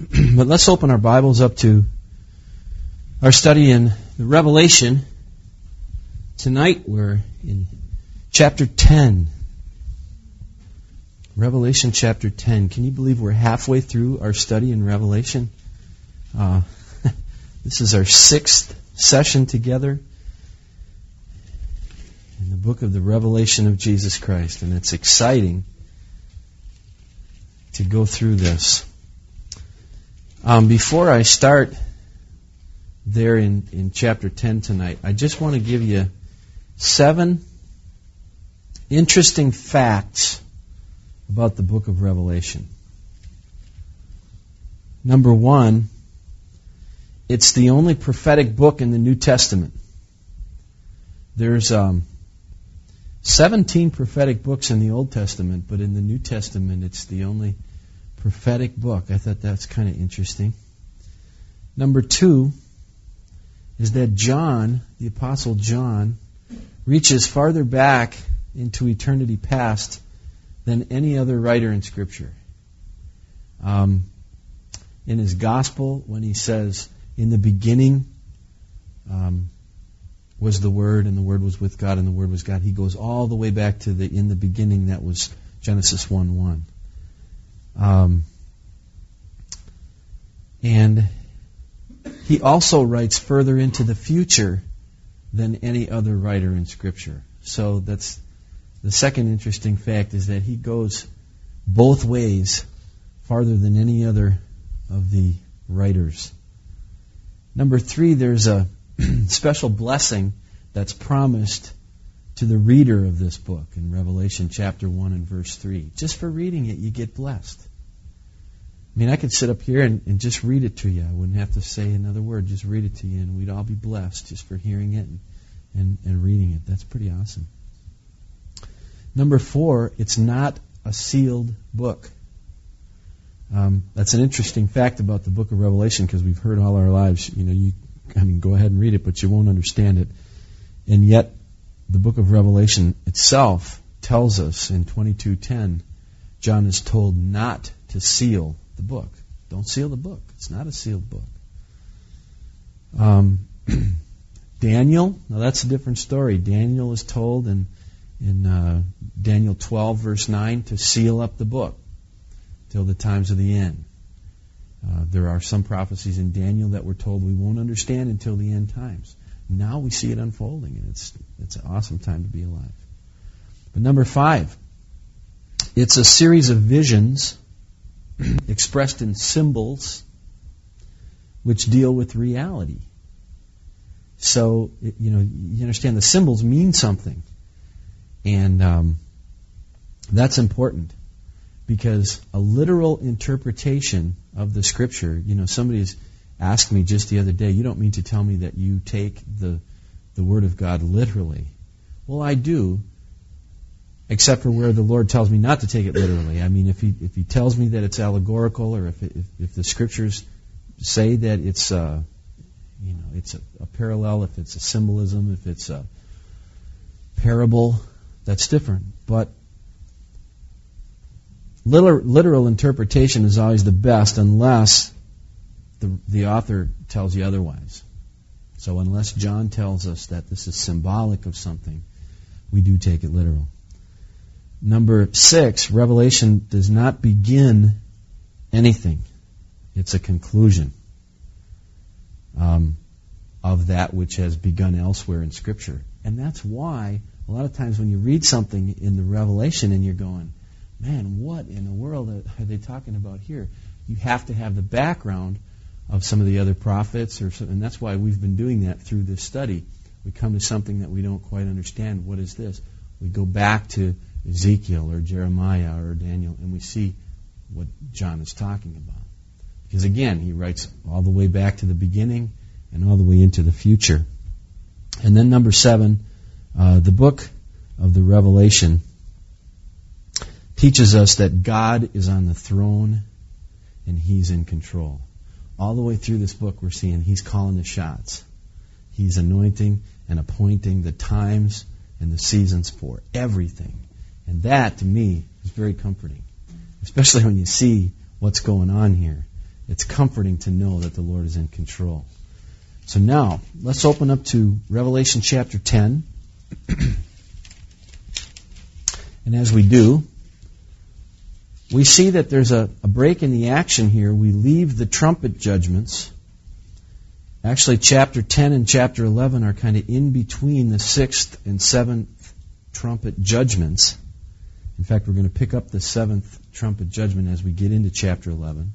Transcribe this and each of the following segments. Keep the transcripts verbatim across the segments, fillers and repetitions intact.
But let's open our Bibles up to our study in the Revelation. Tonight we're in chapter ten. Revelation chapter ten. Can you believe we're halfway through our study in Revelation? Uh, this is our sixth session together in the book of the Revelation of Jesus Christ. And it's exciting to go through this. Um, before I start there in, in chapter ten tonight, I just want to give you seven interesting facts about the book of Revelation. Number one, it's the only prophetic book in the New Testament. There's um, seventeen prophetic books in the Old Testament, but in the New Testament it's the only prophetic book. I thought that's kind of interesting. Number two is that John, the Apostle John, reaches farther back into eternity past than any other writer in Scripture. Um, in his Gospel, when he says, in the beginning um, was the Word, and the Word was with God, and the Word was God, he goes all the way back to the in the beginning, that was Genesis one one. Um, and he also writes further into the future than any other writer in Scripture. So that's the second interesting fact, is that he goes both ways farther than any other of the writers. Number three, there's a special blessing that's promised to the reader of this book in Revelation chapter one and verse three. Just for reading it, you get blessed. I mean, I could sit up here and, and just read it to you. I wouldn't have to say another word. Just read it to you, and we'd all be blessed just for hearing it and, and, and reading it. That's pretty awesome. Number four, it's not a sealed book. Um, that's an interesting fact about the book of Revelation, because we've heard all our lives, you know, you, I mean, go ahead and read it, but you won't understand it. And yet, the book of Revelation itself tells us in twenty-two ten, John is told not to seal the book. Don't seal the book. It's not a sealed book. Um, Daniel, now that's a different story. Daniel is told in, in uh, Daniel twelve, verse nine, to seal up the book till the times of the end. Uh, there are some prophecies in Daniel that we're told we won't understand until the end times. Now we see it unfolding, and it's it's an awesome time to be alive. But number five, it's a series of visions expressed in symbols which deal with reality. So, you know, you understand the symbols mean something. And um, that's important, because a literal interpretation of the Scripture, you know, somebody's asked me just the other day, you don't mean to tell me that you take the the Word of God literally. Well, I do, except for where the Lord tells me not to take it literally. I mean, if He if He tells me that it's allegorical, or if it, if, if the Scriptures say that it's a, you know, it's a, a parallel, if it's a symbolism, if it's a parable, that's different. But literal, literal interpretation is always the best, unless the the author tells you otherwise. So unless John tells us that this is symbolic of something, we do take it literal. Number six, Revelation does not begin anything. It's a conclusion um, of that which has begun elsewhere in Scripture. And that's why a lot of times when you read something in the Revelation and you're going, man, what in the world are they talking about here? You have to have the background of some of the other prophets, or some, and that's why we've been doing that through this study. We come to something that we don't quite understand. What is this? We go back to Ezekiel or Jeremiah or Daniel, and we see what John is talking about. Because again, he writes all the way back to the beginning and all the way into the future. And then number seven, uh, the book of the Revelation teaches us that God is on the throne and He's in control. All the way through this book we're seeing He's calling the shots. He's anointing and appointing the times and the seasons for everything. And that, to me, is very comforting. Especially when you see what's going on here. it's comforting to know that the Lord is in control. So now, let's open up to Revelation chapter ten. And as we do, we see that there's a, a break in the action here. We leave the trumpet judgments. Actually, chapter ten and chapter eleven are kind of in between the sixth and seventh trumpet judgments. In fact, we're going to pick up the seventh trumpet judgment as we get into chapter eleven.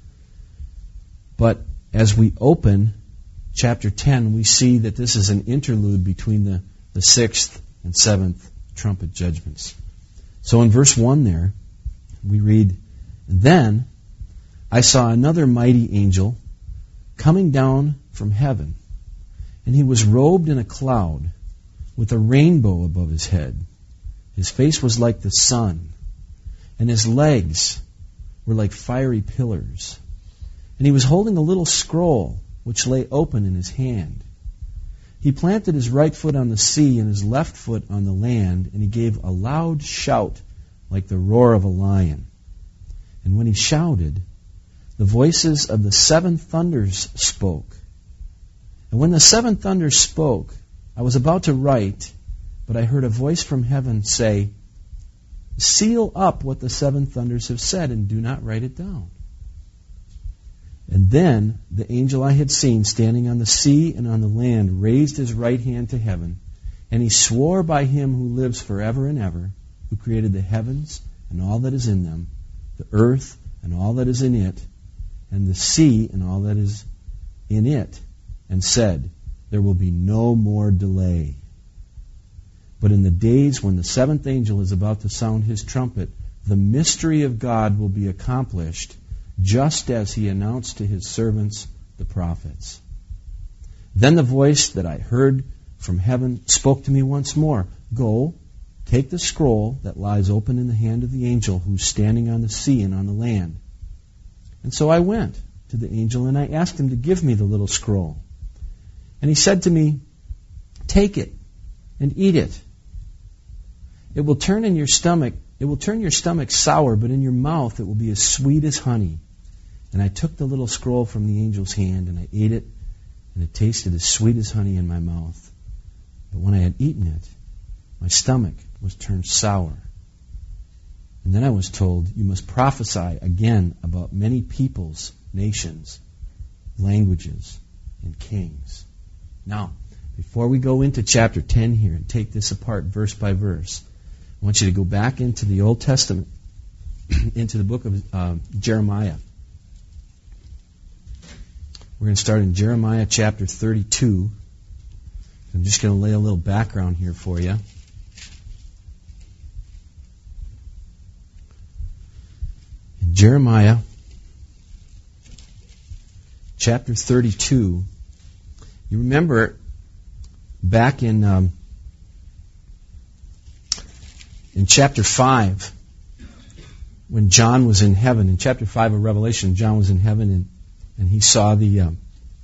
But as we open chapter ten, we see that this is an interlude between the, the sixth and seventh trumpet judgments. So in verse one there, we read, "And then I saw another mighty angel coming down from heaven, and he was robed in a cloud with a rainbow above his head. His face was like the sun, and his legs were like fiery pillars. And he was holding a little scroll which lay open in his hand. He planted his right foot on the sea and his left foot on the land, and he gave a loud shout like the roar of a lion. And when he shouted, the voices of the seven thunders spoke. And when the seven thunders spoke, I was about to write, but I heard a voice from heaven say, 'Seal up what the seven thunders have said, and do not write it down.' And then the angel I had seen standing on the sea and on the land raised his right hand to heaven, and he swore by him who lives forever and ever, who created the heavens and all that is in them, the earth and all that is in it, and the sea and all that is in it, and said, 'There will be no more delay. But in the days when the seventh angel is about to sound his trumpet, the mystery of God will be accomplished, just as he announced to his servants, the prophets.' Then the voice that I heard from heaven spoke to me once more, 'Go, take the scroll that lies open in the hand of the angel who's standing on the sea and on the land.' And so I went to the angel and I asked him to give me the little scroll. And he said to me, 'Take it and eat it. It will turn in your stomach, it will turn your stomach sour, but in your mouth it will be as sweet as honey.' And I took the little scroll from the angel's hand and I ate it, and it tasted as sweet as honey in my mouth. But when I had eaten it, my stomach was turned sour. And then I was told, 'You must prophesy again about many peoples, nations, languages, and kings.'" Now, before we go into chapter ten here and take this apart verse by verse, I want you to go back into the Old Testament, into the book of uh, Jeremiah. We're going to start in Jeremiah chapter thirty-two. I'm just going to lay a little background here for you. In Jeremiah chapter thirty-two, you remember back in um, in chapter five, when John was in heaven, in chapter five of Revelation, John was in heaven and, and he saw the um,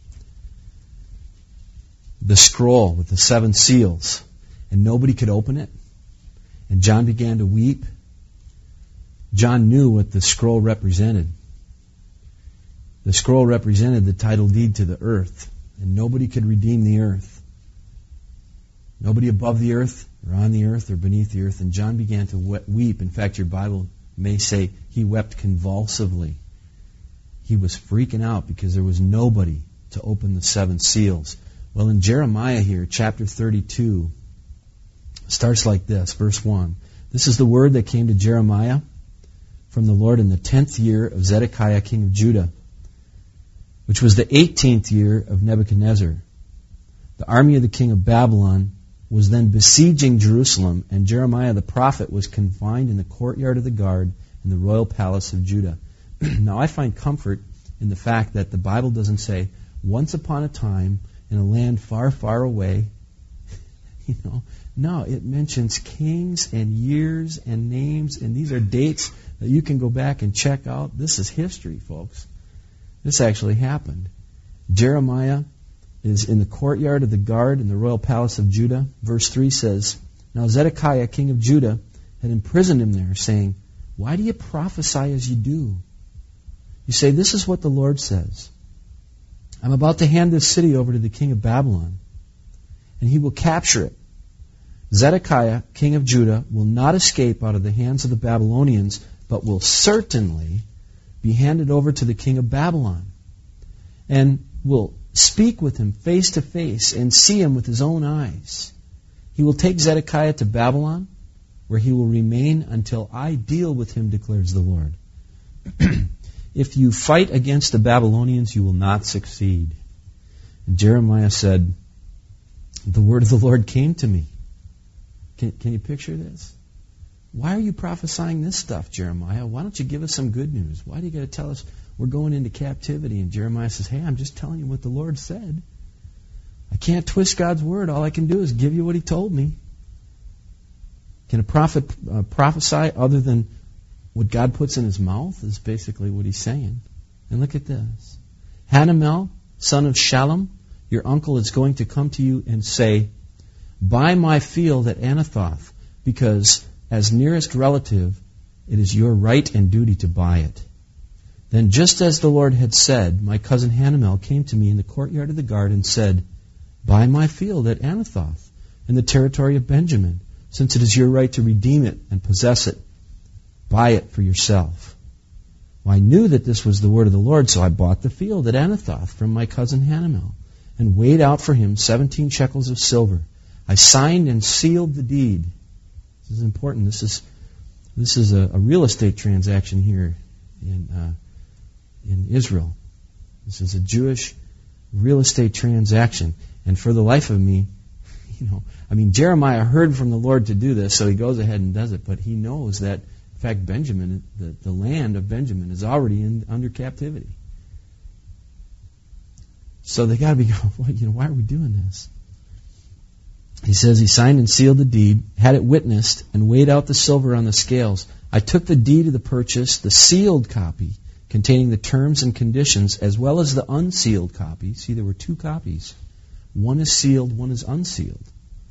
the scroll with the seven seals, and nobody could open it. And John began to weep. John knew what the scroll represented. The scroll represented the title deed to the earth, and nobody could redeem the earth. Nobody above the earth, or on the earth, or beneath the earth. And John began to weep. In fact, your Bible may say he wept convulsively. He was freaking out because there was nobody to open the seven seals. Well, in Jeremiah here, chapter thirty-two, starts like this, verse one. "This is the word that came to Jeremiah from the Lord in the tenth year of Zedekiah, king of Judah, which was the eighteenth year of Nebuchadnezzar. The army of the king of Babylon was then besieging Jerusalem, and Jeremiah the prophet was confined in the courtyard of the guard in the royal palace of Judah." Now, I find comfort in the fact that the Bible doesn't say, "Once upon a time in a land far, far away." You know, no, it mentions kings and years and names, and these are dates that you can go back and check out. This is history, folks. This actually happened. Jeremiah is in the courtyard of the guard in the royal palace of Judah. Verse three says, "Now Zedekiah, king of Judah, had imprisoned him there, saying, 'Why do you prophesy as you do? You say, this is what the Lord says. I'm about to hand this city over to the king of Babylon, and he will capture it. Zedekiah, king of Judah, will not escape out of the hands of the Babylonians, but will certainly be handed over to the king of Babylon, and will speak with him face to face and see him with his own eyes. He will take Zedekiah to Babylon, where he will remain until I deal with him, declares the Lord. If you fight against the Babylonians, you will not succeed. And Jeremiah said, the word of the Lord came to me. Can, can you picture this? Why are you prophesying this stuff, Jeremiah? Why don't you give us some good news? Why do you got to tell us we're going into captivity? And Jeremiah says, hey, I'm just telling you what the Lord said. I can't twist God's word. All I can do is give you what he told me. Can a prophet uh, prophesy other than what God puts in his mouth? Is basically what he's saying. And look at this. Hanamel, son of Shallum, your uncle is going to come to you and say, buy my field at Anathoth, because as nearest relative, it is your right and duty to buy it. Then just as the Lord had said, my cousin Hanamel came to me in the courtyard of the guard and said, buy my field at Anathoth in the territory of Benjamin, since it is your right to redeem it and possess it. Buy it for yourself. Well, I knew that this was the word of the Lord, so I bought the field at Anathoth from my cousin Hanamel and weighed out for him seventeen shekels of silver. I signed and sealed the deed. This is important. This is this is a, a real estate transaction here in uh, in Israel. This is a Jewish real estate transaction, and for the life of me, you know, I mean, Jeremiah heard from the Lord to do this, so he goes ahead and does it. But he knows that, in fact, Benjamin, the, the land of Benjamin, is already in, under captivity. So they got to be going, well, you know, why are we doing this? He says he signed and sealed the deed, had it witnessed, and weighed out the silver on the scales. I took the deed of the purchase, the sealed copy, containing the terms and conditions, as well as the unsealed copy. See, there were two copies. One is sealed, one is unsealed.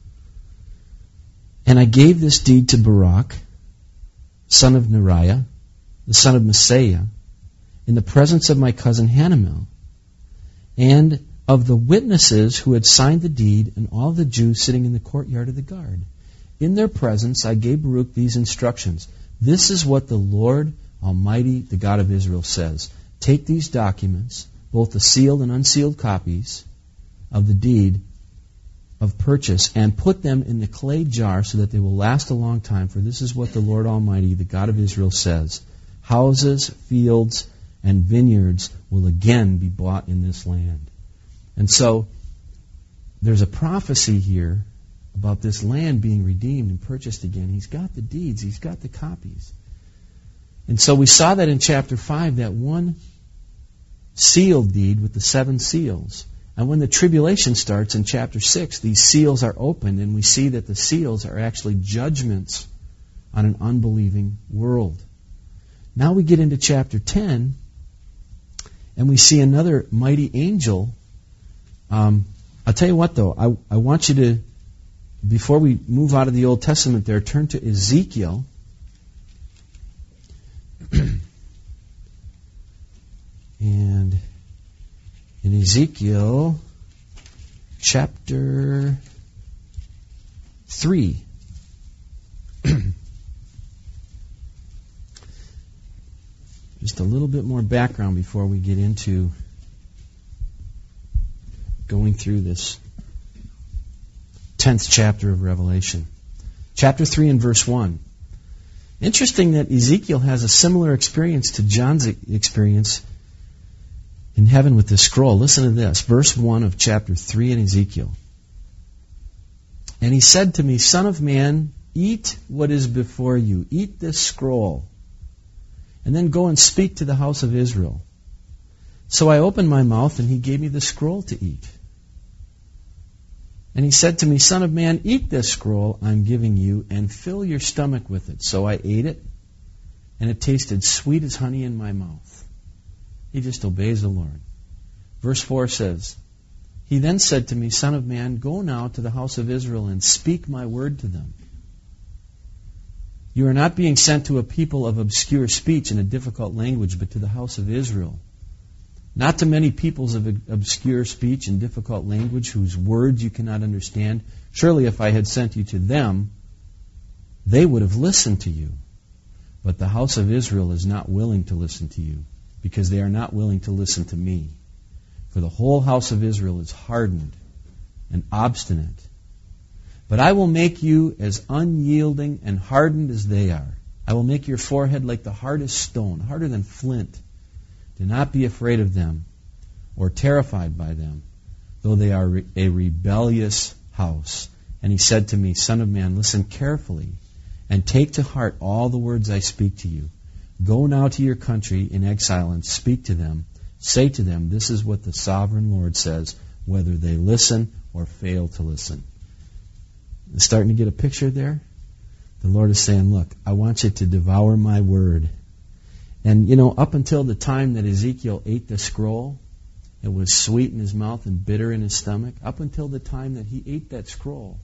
And I gave this deed to Barak, son of Neriah, the son of Messiah, in the presence of my cousin Hanamel, and of the witnesses who had signed the deed, and all the Jews sitting in the courtyard of the guard. In their presence I gave Baruch these instructions. This is what the Lord Almighty, the God of Israel, says. Take these documents, both the sealed and unsealed copies of the deed of purchase, and put them in the clay jar so that they will last a long time, for this is what the Lord Almighty, the God of Israel, says. Houses, fields, and vineyards will again be bought in this land. And so, there's a prophecy here about this land being redeemed and purchased again. He's got the deeds, he's got the copies. And so we saw that in chapter five, that one sealed deed with the seven seals. And when the tribulation starts in chapter six, these seals are opened, and we see that the seals are actually judgments on an unbelieving world. Now we get into chapter ten, and we see another mighty angel. Um, I'll tell you what, though. I, I want you to, before we move out of the Old Testament there, turn to Ezekiel. And in Ezekiel chapter three, just a little bit more background before we get into going through this tenth chapter of Revelation. Chapter three and verse one. Interesting that Ezekiel has a similar experience to John's experience in heaven with this scroll. Listen to this. Verse one of chapter three in Ezekiel. And he said to me, Son of man, eat what is before you. Eat this scroll. And then go and speak to the house of Israel. So I opened my mouth, and he gave me the scroll to eat. And he said to me, Son of man, eat this scroll I'm giving you, and fill your stomach with it. So I ate it, and it tasted sweet as honey in my mouth. He just obeys the Lord. Verse four says, He then said to me, Son of man, go now to the house of Israel and speak my word to them. You are not being sent to a people of obscure speech and a difficult language, but to the house of Israel. Not to many peoples of obscure speech and difficult language whose words you cannot understand. Surely if I had sent you to them, they would have listened to you. But the house of Israel is not willing to listen to you, because they are not willing to listen to me. For the whole house of Israel is hardened and obstinate. But I will make you as unyielding and hardened as they are. I will make your forehead like the hardest stone, harder than flint. Do not be afraid of them or terrified by them, though they are a rebellious house. And he said to me, Son of man, listen carefully and take to heart all the words I speak to you. Go now to your country in exile and speak to them. Say to them, this is what the sovereign Lord says, whether they listen or fail to listen. Starting to get a picture there? The Lord is saying, look, I want you to devour my word. And, you know, up until the time that Ezekiel ate the scroll, it was sweet in his mouth and bitter in his stomach. Up until the time that he ate that scroll,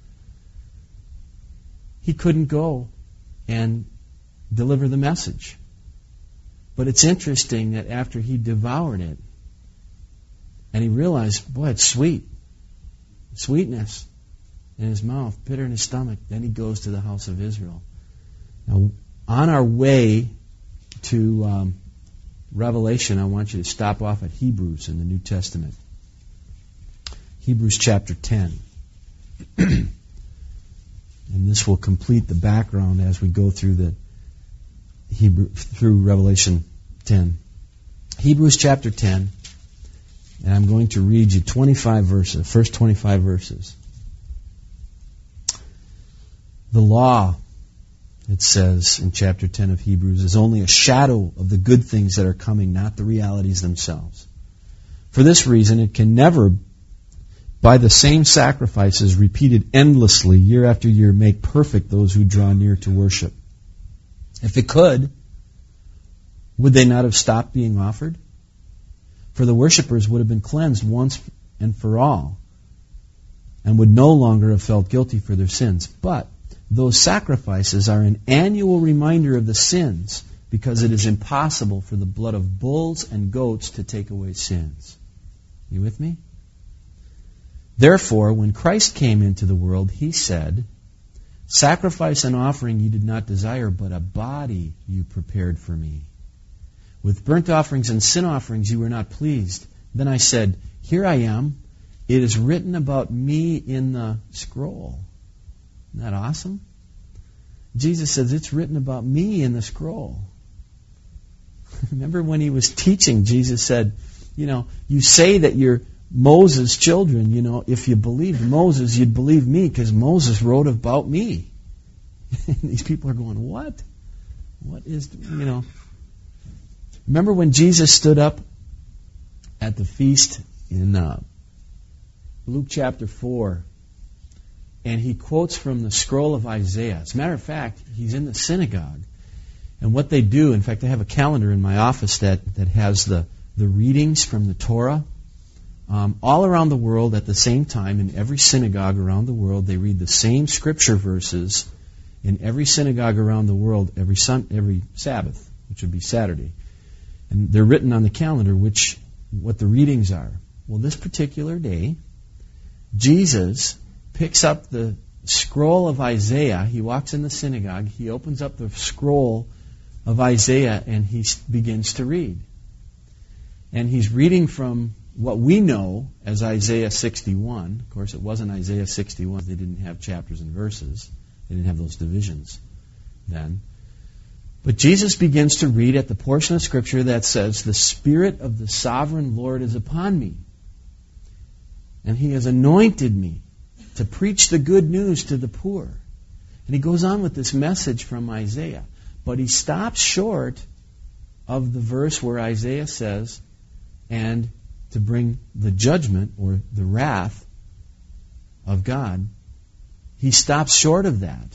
he couldn't go and deliver the message. But it's interesting that after he devoured it, and he realized, boy, it's sweet. Sweetness in his mouth, bitter in his stomach. Then he goes to the house of Israel. Now, on our way to um, Revelation, I want you to stop off at Hebrews in the New Testament. Hebrews chapter ten. And this will complete the background as we go through the Hebrew through Revelation ten. Hebrews chapter ten, and I'm going to read you twenty-five verses, first twenty-five verses. The law, it says in chapter ten of Hebrews, is only a shadow of the good things that are coming, not the realities themselves. For this reason, it can never, by the same sacrifices repeated endlessly year after year, make perfect those who draw near to worship. If it could, would they not have stopped being offered? For the worshippers would have been cleansed once and for all, and would no longer have felt guilty for their sins. But those sacrifices are an annual reminder of the sins, because it is impossible for the blood of bulls and goats to take away sins. You with me? Therefore, when Christ came into the world, he said, sacrifice and offering you did not desire, but a body you prepared for me. With burnt offerings and sin offerings you were not pleased. Then I said, here I am. It is written about me in the scroll. Isn't that awesome? Jesus says, it's written about me in the scroll. Remember when he was teaching, Jesus said, you know, you say that you're Moses' children, you know, if you believed Moses, you'd believe me, because Moses wrote about me. And these people are going, what? What is, you know. Remember when Jesus stood up at the feast in uh, Luke chapter four, and he quotes from the scroll of Isaiah. As a matter of fact, he's in the synagogue. And what they do, in fact, I have a calendar in my office that, that has the, the readings from the Torah. Um, all around the world at the same time, in every synagogue around the world, they read the same scripture verses in every synagogue around the world every sun, every Sabbath, which would be Saturday. And they're written on the calendar which what the readings are. Well, this particular day, Jesus picks up the scroll of Isaiah. He walks in the synagogue. He opens up the scroll of Isaiah and he begins to read. And he's reading from what we know as Isaiah sixty-one. Of course, it wasn't Isaiah sixty-one. They didn't have chapters and verses. They didn't have those divisions then. But Jesus begins to read at the portion of Scripture that says, the Spirit of the Sovereign Lord is upon me, and He has anointed me to preach the good news to the poor. And he goes on with this message from Isaiah. But he stops short of the verse where Isaiah says, and to bring the judgment or the wrath of God. He stops short of that.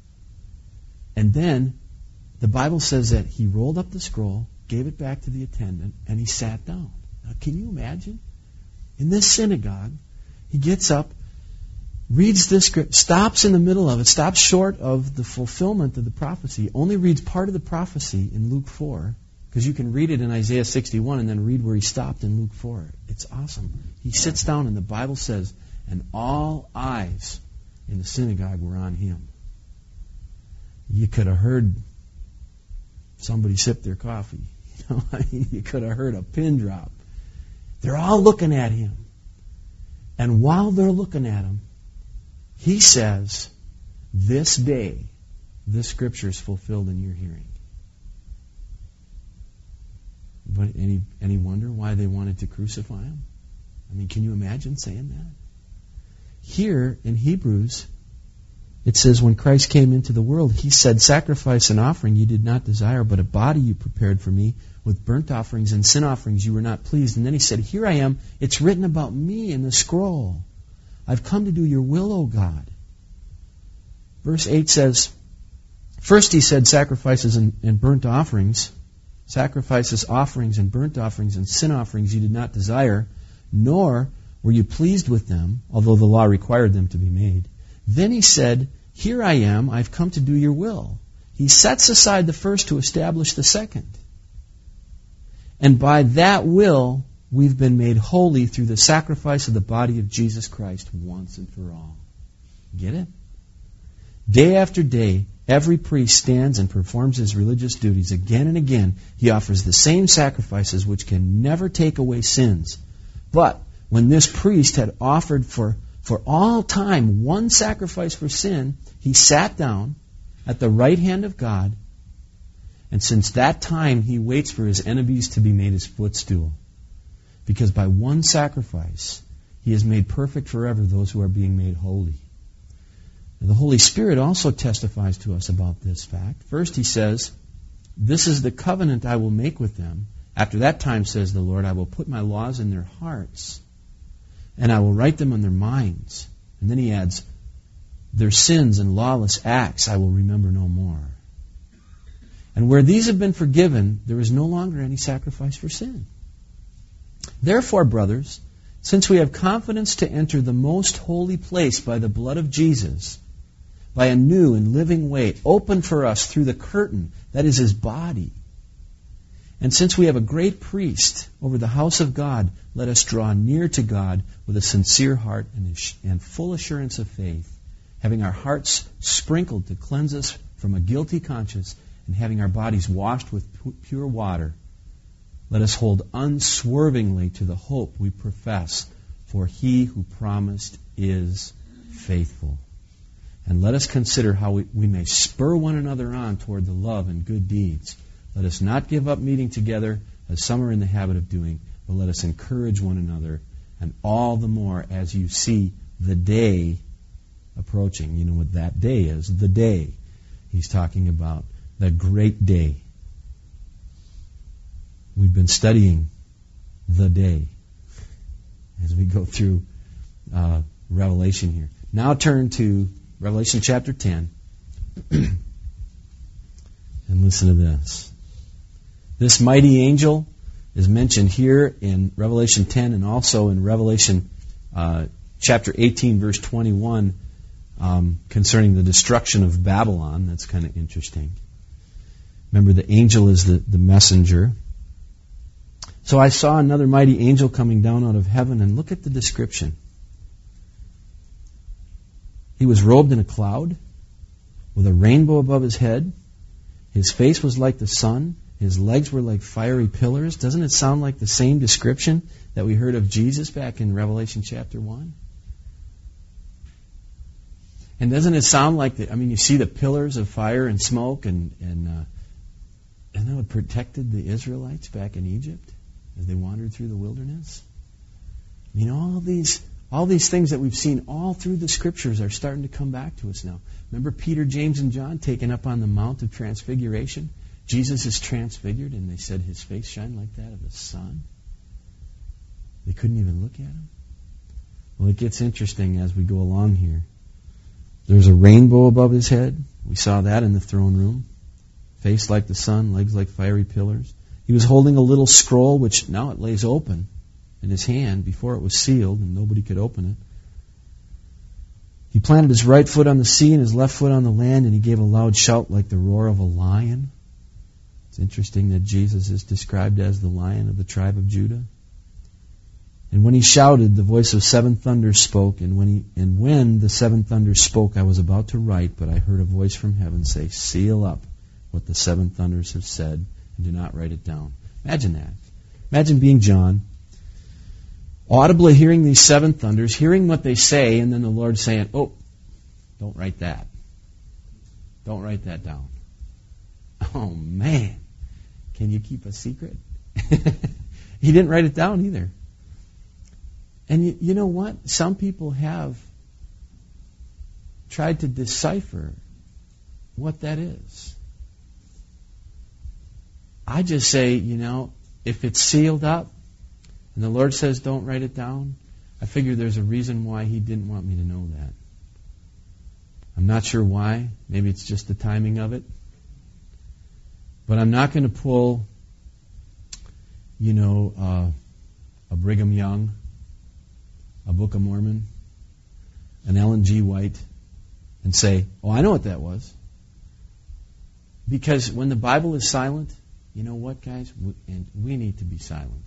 And then the Bible says that he rolled up the scroll, gave it back to the attendant, and he sat down. Now, can you imagine? In this synagogue, he gets up, reads this script, stops in the middle of it, stops short of the fulfillment of the prophecy, only reads part of the prophecy in Luke four, because you can read it in Isaiah sixty-one and then read where he stopped in Luke four. It's awesome. He sits down and the Bible says, and all eyes in the synagogue were on him. You could have heard somebody sip their coffee. You know, I mean, you could have heard a pin drop. They're all looking at him. And while they're looking at him, he says, this day, this scripture is fulfilled in your hearing. But any any wonder why they wanted to crucify him? I mean, can you imagine saying that? Here in Hebrews, it says, when Christ came into the world, he said, sacrifice and offering you did not desire, but a body you prepared for me. With burnt offerings and sin offerings you were not pleased. And then he said, here I am. It's written about me in the scroll. I've come to do your will, O God. Verse eight says, first he said sacrifices and, and burnt offerings. Sacrifices, offerings, and burnt offerings and sin offerings you did not desire, nor were you pleased with them, although the law required them to be made. Then he said, here I am, I've come to do your will. He sets aside the first to establish the second. And by that will, we've been made holy through the sacrifice of the body of Jesus Christ once and for all. Get it? Day after day, every priest stands and performs his religious duties. Again and again, he offers the same sacrifices which can never take away sins. But when this priest had offered for, for all time one sacrifice for sin, he sat down at the right hand of God. And since that time, he waits for his enemies to be made his footstool. Because by one sacrifice, he has made perfect forever those who are being made holy. And the Holy Spirit also testifies to us about this fact. First, he says, this is the covenant I will make with them. After that time, says the Lord, I will put my laws in their hearts, and I will write them on their minds. And then he adds, their sins and lawless acts I will remember no more. And where these have been forgiven, there is no longer any sacrifice for sin. Therefore, brothers, since we have confidence to enter the most holy place by the blood of Jesus, by a new and living way, opened for us through the curtain, that is his body, and since we have a great priest over the house of God, let us draw near to God with a sincere heart and full assurance of faith, having our hearts sprinkled to cleanse us from a guilty conscience, and having our bodies washed with pure water, let us hold unswervingly to the hope we profess, for he who promised is faithful. And let us consider how we, we may spur one another on toward the love and good deeds. Let us not give up meeting together, as some are in the habit of doing, but let us encourage one another, and all the more as you see the day approaching. You know what that day is, the day. He's talking about the great day. We've been studying the day as we go through uh, Revelation here. Now turn to Revelation chapter ten and listen to this. This mighty angel is mentioned here in Revelation ten and also in Revelation uh, chapter eighteen, verse twenty-one, um, concerning the destruction of Babylon. That's kind of interesting. Remember, the angel is the, the messenger. So I saw another mighty angel coming down out of heaven, and look at the description. He was robed in a cloud, with a rainbow above his head. His face was like the sun. His legs were like fiery pillars. Doesn't it sound like the same description that we heard of Jesus back in Revelation chapter one? And doesn't it sound like, the, I mean, you see the pillars of fire and smoke, and, and uh, isn't that what protected the Israelites back in Egypt as they wandered through the wilderness? I mean, all these all these things that we've seen all through the Scriptures are starting to come back to us now. Remember Peter, James, and John taken up on the Mount of Transfiguration? Jesus is transfigured, and they said his face shined like that of the sun. They couldn't even look at him. Well, it gets interesting as we go along here. There's a rainbow above his head. We saw that in the throne room. Face like the sun, legs like fiery pillars. He was holding a little scroll, which now it lays open in his hand. Before it was sealed and nobody could open it. He planted his right foot on the sea and his left foot on the land, and he gave a loud shout like the roar of a lion. It's interesting that Jesus is described as the Lion of the tribe of Judah. And when he shouted, the voice of seven thunders spoke, and when he and when the seven thunders spoke, I was about to write, but I heard a voice from heaven say, "Seal up what the seven thunders have said, and do not write it down." Imagine that. Imagine being John, audibly hearing these seven thunders, hearing what they say, and then the Lord saying, "Oh, don't write that. Don't write that down." Oh, man. Can you keep a secret? He didn't write it down either. And you, you know what? Some people have tried to decipher what that is. I just say, you know, if it's sealed up and the Lord says don't write it down, I figure there's a reason why He didn't want me to know that. I'm not sure why. Maybe it's just the timing of it. But I'm not going to pull, you know, uh, a Brigham Young, a Book of Mormon, an Ellen G. White, and say, "Oh, I know what that was." Because when the Bible is silent, you know what, guys? We, and we need to be silent.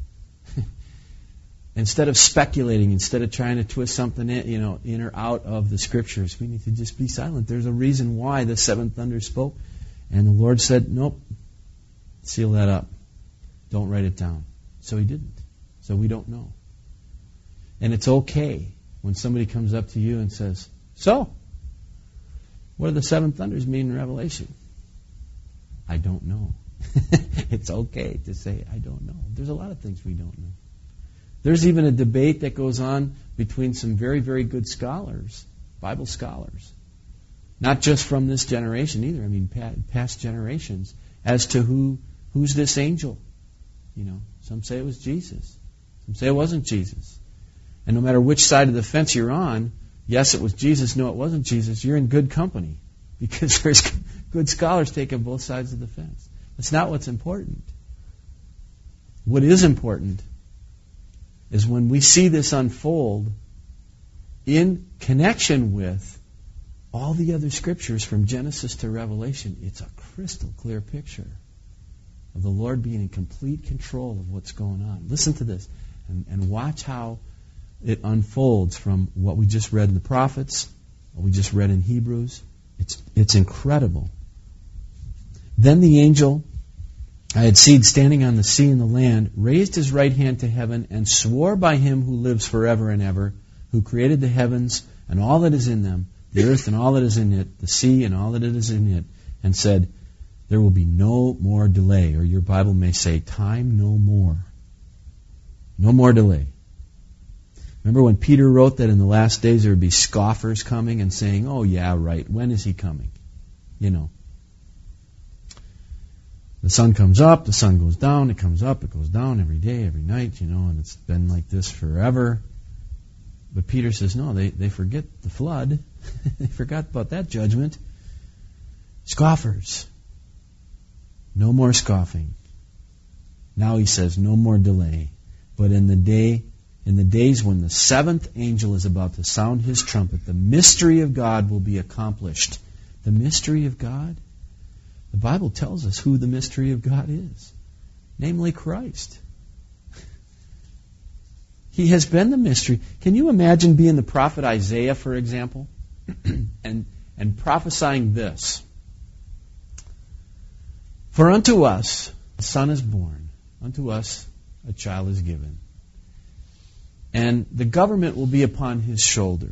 Instead of speculating, instead of trying to twist something in, you know, in or out of the Scriptures, we need to just be silent. There's a reason why the seven thunders spoke. And the Lord said, "Nope, seal that up. Don't write it down." So He didn't. So we don't know. And it's okay when somebody comes up to you and says, "So, what do the seven thunders mean in Revelation?" I don't know. It's okay to say, "I don't know." There's a lot of things we don't know. There's even a debate that goes on between some very, very good scholars, Bible scholars. Not just from this generation either. I mean, past generations, as to who who's this angel. You know, some say it was Jesus. Some say it wasn't Jesus. And no matter which side of the fence you're on, yes, it was Jesus, no, it wasn't Jesus, you're in good company. Because there's good scholars taking both sides of the fence. That's not what's important. What is important is when we see this unfold in connection with all the other Scriptures from Genesis to Revelation, it's a crystal clear picture of the Lord being in complete control of what's going on. Listen to this and, and watch how it unfolds from what we just read in the prophets, what we just read in Hebrews. It's, it's incredible. Then the angel I had seen standing on the sea and the land raised his right hand to heaven and swore by Him who lives forever and ever, who created the heavens and all that is in them, the earth and all that is in it, the sea and all that is in it, and said, "There will be no more delay," or your Bible may say, "time no more." No more delay. Remember when Peter wrote that in the last days there would be scoffers coming and saying, "Oh yeah, right, when is He coming?" You know. The sun comes up, the sun goes down, it comes up, it goes down every day, every night, you know, and it's been like this forever. But Peter says, no, they, they forget the flood. They forgot about that judgment. Scoffers. No more scoffing. Now he says, no more delay. But in the day, in the days when the seventh angel is about to sound his trumpet, the mystery of God will be accomplished. The mystery of God? The Bible tells us who the mystery of God is. Namely Christ. He has been the mystery. Can you imagine being the prophet Isaiah, for example, and and prophesying this? For unto us a son is born, unto us a child is given, and the government will be upon his shoulder,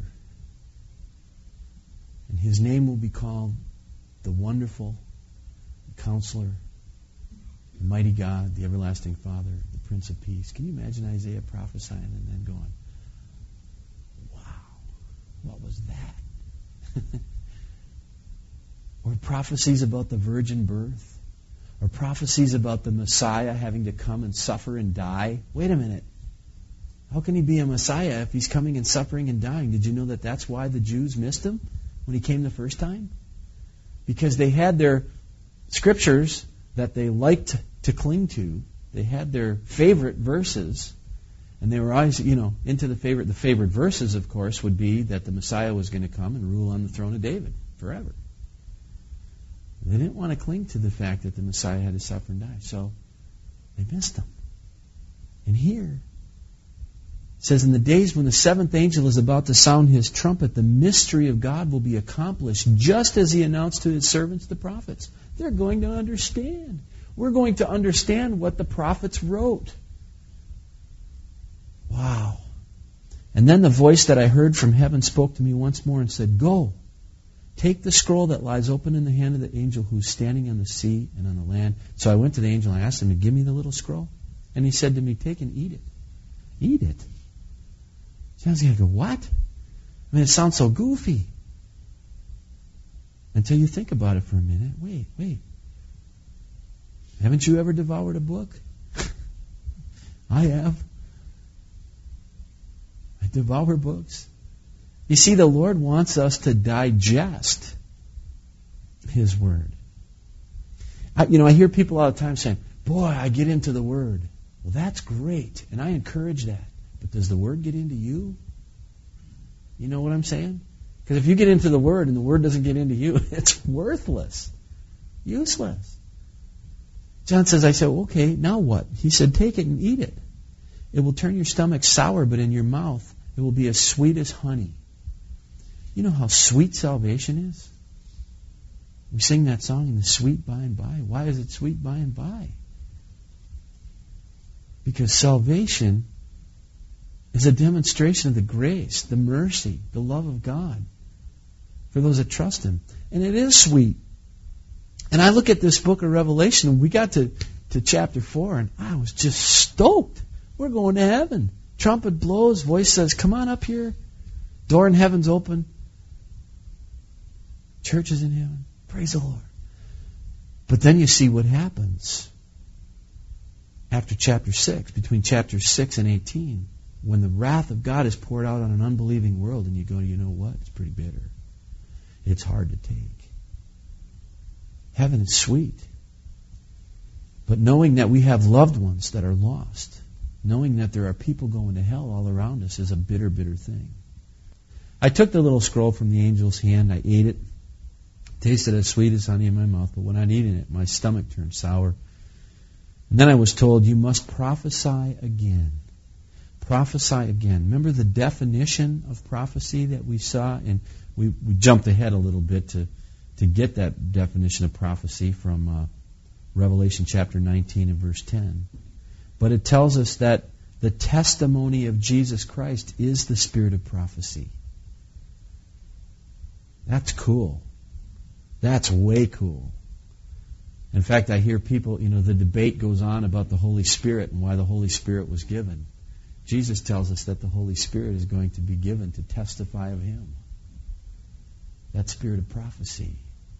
and his name will be called the Wonderful Counselor, the Mighty God, the Everlasting Father, the Prince of Peace. Can you imagine Isaiah prophesying and then going, wow, what was that? Or prophecies about the virgin birth, or prophecies about the Messiah having to come and suffer and die. Wait a minute. How can he be a Messiah if he's coming and suffering and dying? Did you know that that's why the Jews missed him when he came the first time? Because they had their scriptures that they liked to cling to. They had their favorite verses, And they were always, you know, into the favorite. The favorite verses, of course, would be that the Messiah was going to come and rule on the throne of David forever. They didn't want to cling to the fact that the Messiah had to suffer and die, so they missed him. And here, it says, in the days when the seventh angel is about to sound his trumpet, the mystery of God will be accomplished, just as he announced to his servants, the prophets. They're going to understand. We're going to understand what the prophets wrote. Wow. And then the voice that I heard from heaven spoke to me once more and said, Go, take the scroll that lies open in the hand of the angel who's standing on the sea and on the land. So I went to the angel and I asked him to give me the little scroll. And he said to me, Take and eat it. Eat it. Sounds like I go, what? I mean, it sounds so goofy. Until you think about it for a minute. Wait, wait. Haven't you ever devoured a book? I have. I devour books. You see, the Lord wants us to digest His Word. I, you know, I hear people all the time saying, boy, I get into the Word. Well, that's great, and I encourage that. But does the Word get into you? You know what I'm saying? Because if you get into the Word and the Word doesn't get into you, it's worthless. Useless. John says, I said, okay, now what? He said, take it and eat it. It will turn your stomach sour, but in your mouth it will be as sweet as honey. You know how sweet salvation is? We sing that song in the sweet by and by. Why is it sweet by and by? Because salvation is a demonstration of the grace, the mercy, the love of God for those that trust Him. And it is sweet. And I look at this book of Revelation, and we got to, to chapter four, and I was just stoked. We're going to heaven. Trumpet blows, voice says, come on up here. Door in heaven's open. Church is in heaven. Praise the Lord. But then you see what happens after chapter six, between chapters six and eighteen, when the wrath of God is poured out on an unbelieving world, and you go, you know what? It's pretty bitter. It's hard to take. Heaven is sweet. But knowing that we have loved ones that are lost, knowing that there are people going to hell all around us, is a bitter, bitter thing. I took the little scroll from the angel's hand. I ate it. Tasted as sweet as honey in my mouth. But when I'd eaten it, my stomach turned sour. And then I was told, you must prophesy again. Prophesy again. Remember the definition of prophecy that we saw? And we, we jumped ahead a little bit to, to get that definition of prophecy from uh, Revelation chapter nineteen and verse ten. But it tells us that the testimony of Jesus Christ is the spirit of prophecy. That's cool. That's way cool. In fact, I hear people, you know, the debate goes on about the Holy Spirit and why the Holy Spirit was given. Jesus tells us that the Holy Spirit is going to be given to testify of Him. That spirit of prophecy.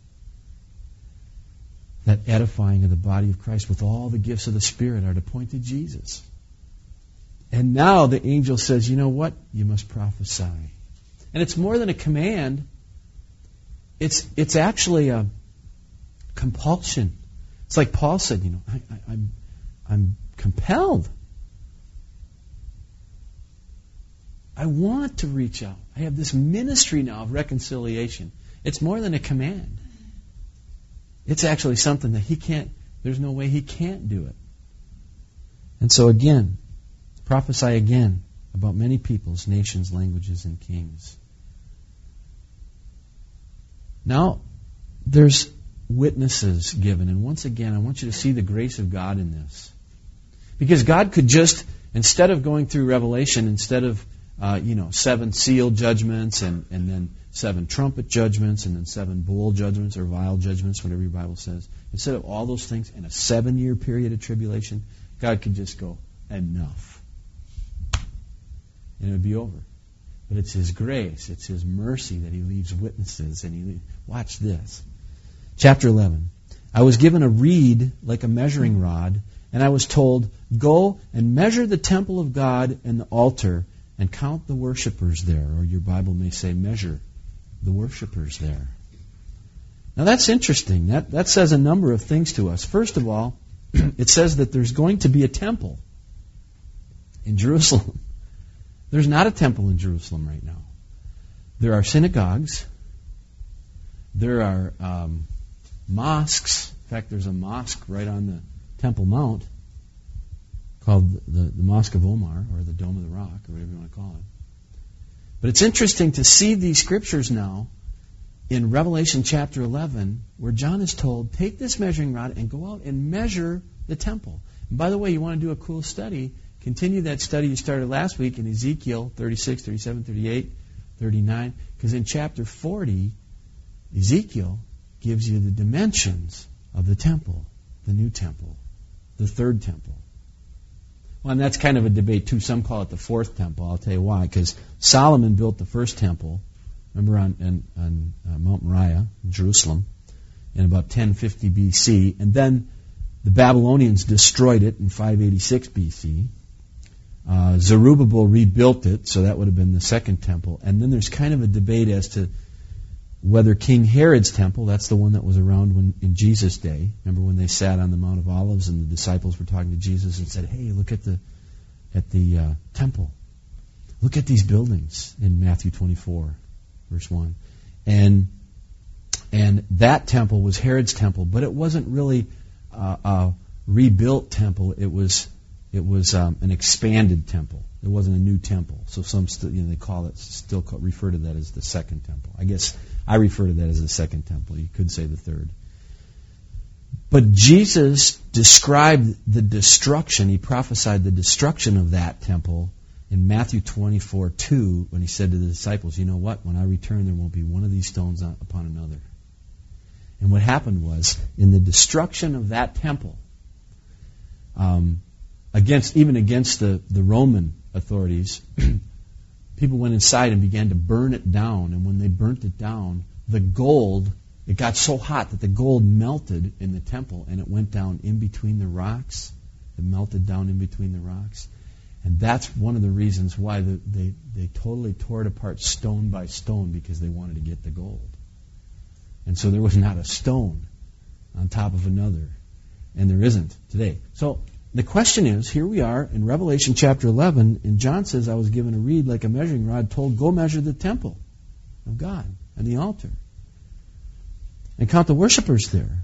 That edifying of the body of Christ with all the gifts of the Spirit are to point to Jesus. And now the angel says, you know what? You must prophesy. And it's more than a command. It's it's actually a compulsion. It's like Paul said, you know, I, I, I'm I'm compelled. I want to reach out. I have this ministry now of reconciliation. It's more than a command. It's actually something that he can't, there's no way he can't do it. And so again, prophesy again about many peoples, nations, languages, and kings. Now, there's witnesses given. And once again, I want you to see the grace of God in this. Because God could just, instead of going through Revelation, instead of, uh, you know, seven seal judgments and, and then seven trumpet judgments and then seven bowl judgments or vial judgments, whatever your Bible says, instead of all those things in a seven-year period of tribulation, God could just go, enough. And it would be over. But it's His grace, it's His mercy that He leaves witnesses. And He leaves. Watch this. Chapter eleven. I was given a reed like a measuring rod, and I was told, go and measure the temple of God and the altar and count the worshipers there. Or your Bible may say, measure the worshipers there. Now that's interesting. That, that says a number of things to us. First of all, it says that there's going to be a temple. in Jerusalem. There's not a temple in Jerusalem right now. There are synagogues. There are um, mosques. In fact, there's a mosque right on the Temple Mount called the, the Mosque of Omar, or the Dome of the Rock, or whatever you want to call it. But it's interesting to see these scriptures now in Revelation chapter eleven, where John is told, take this measuring rod and go out and measure the temple. And by the way, you want to do a cool study, continue that study you started last week in Ezekiel thirty-six, thirty-seven, thirty-eight, thirty-nine, because in chapter forty, Ezekiel gives you the dimensions of the temple, the new temple, the third temple. Well, and that's kind of a debate too. Some call it the fourth temple. I'll tell you why. Because Solomon built the first temple, remember, on, on, on uh, Mount Moriah, in Jerusalem, in about ten fifty B C. And then the Babylonians destroyed it in five eighty-six B C. Uh, Zerubbabel rebuilt it, so that would have been the second temple. And then there's kind of a debate as to whether King Herod's temple, that's the one that was around when in Jesus' day. Remember when they sat on the Mount of Olives and the disciples were talking to Jesus and said, "Hey, look at the at the uh, temple. Look at these buildings," in Matthew twenty-four, verse one. And and that temple was Herod's temple, but it wasn't really uh, a rebuilt temple. It was it was um, an expanded temple. It wasn't a new temple. So some st- you know they call it still call, refer to that as the second temple. I guess I refer to that as the second temple. You could say the third. But Jesus described the destruction. He prophesied the destruction of that temple in Matthew twenty-four two when he said to the disciples, "You know what? When I return, there won't be one of these stones upon another." And what happened was, in the destruction of that temple, um, against even against the, the Roman authorities, people went inside and began to burn it down. And when they burnt it down, the gold, it got so hot that the gold melted in the temple, and it went down in between the rocks. It melted down in between the rocks. And that's one of the reasons why the, they, they totally tore it apart stone by stone, because they wanted to get the gold. And so there was not a stone on top of another. And there isn't today. So the question is, here we are in Revelation chapter eleven, and John says, "I was given a reed like a measuring rod, told, go measure the temple of God and the altar, and count the worshipers there."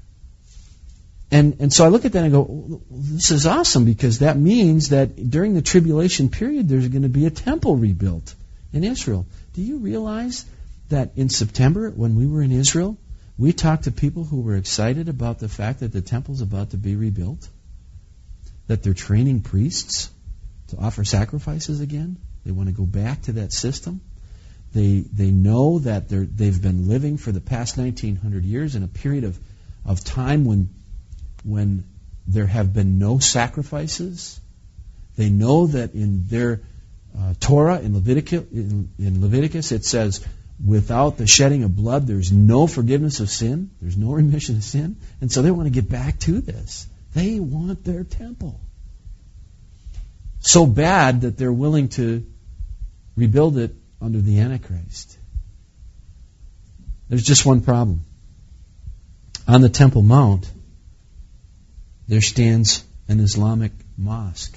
And and so I look at that and go, well, this is awesome, because that means that during the tribulation period, there's going to be a temple rebuilt in Israel. Do you realize that in September, when we were in Israel, we talked to people who were excited about the fact that the temple's about to be rebuilt? That they're training priests to offer sacrifices again. They want to go back to that system. They they know that they're, they've been living for the past nineteen hundred years in a period of, of time when when there have been no sacrifices. They know that in their uh, Torah, in Leviticus, in, in Leviticus, it says, without the shedding of blood, there's no forgiveness of sin. There's no remission of sin. And so they want to get back to this. They want their temple so bad that they're willing to rebuild it under the Antichrist. There's just one problem. On the Temple Mount, there stands an Islamic mosque.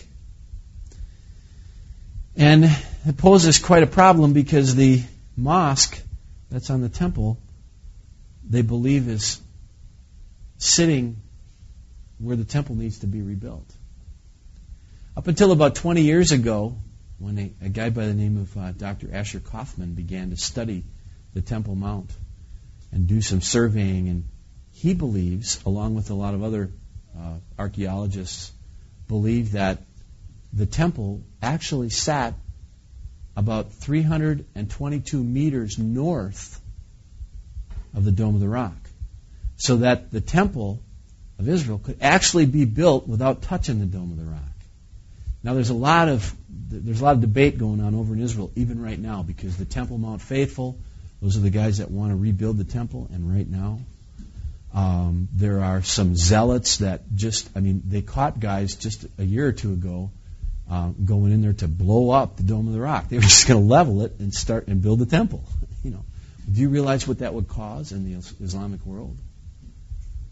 And it poses quite a problem, because the mosque that's on the temple, they believe is sitting where the temple needs to be rebuilt. Up until about twenty years ago, when a, a guy by the name of uh, Doctor Asher Kaufman began to study the Temple Mount and do some surveying, and he believes, along with a lot of other uh, archaeologists, believe that the temple actually sat about three hundred twenty-two meters north of the Dome of the Rock, so that the temple of Israel could actually be built without touching the Dome of the Rock. Now, there's a lot of there's a lot of debate going on over in Israel even right now, because the Temple Mount Faithful, those are the guys that want to rebuild the temple, and right now um, there are some zealots that just, I mean, they caught guys just a year or two ago uh, going in there to blow up the Dome of the Rock. They were just going to level it and start and build the temple. You know, do you realize what that would cause in the Islamic world?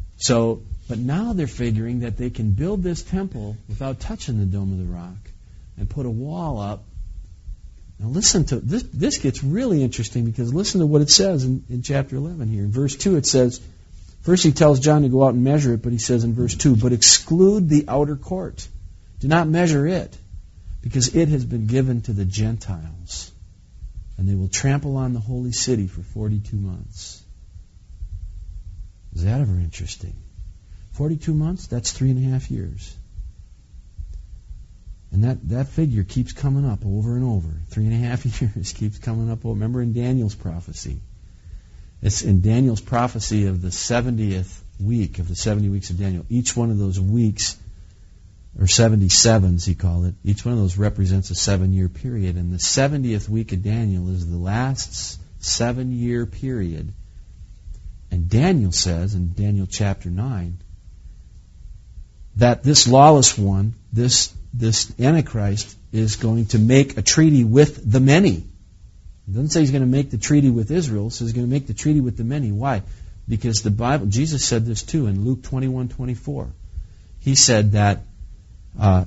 So, but now they're figuring that they can build this temple without touching the Dome of the Rock, and put a wall up. Now listen to this. This gets really interesting because listen to what it says in, in chapter eleven here. In verse two it says, first he tells John to go out and measure it, but he says in verse two, but exclude the outer court. Do not measure it, because it has been given to the Gentiles, and they will trample on the holy city for forty-two months. Is that ever interesting? forty-two months, that's three and a half years. And that, that figure keeps coming up over and over. Three and a half years keeps coming up. Remember in Daniel's prophecy. It's in Daniel's prophecy of the seventieth week, of the seventy weeks of Daniel. Each one of those weeks, or seventy-sevens he called it, each one of those represents a seven-year period. And the seventieth week of Daniel is the last seven-year period. And Daniel says, in Daniel chapter nine, that this lawless one, this this Antichrist, is going to make a treaty with the many. It doesn't say he's going to make the treaty with Israel. It says he's going to make the treaty with the many. Why? Because the Bible, Jesus said this too in Luke twenty-one twenty-four. He said that uh,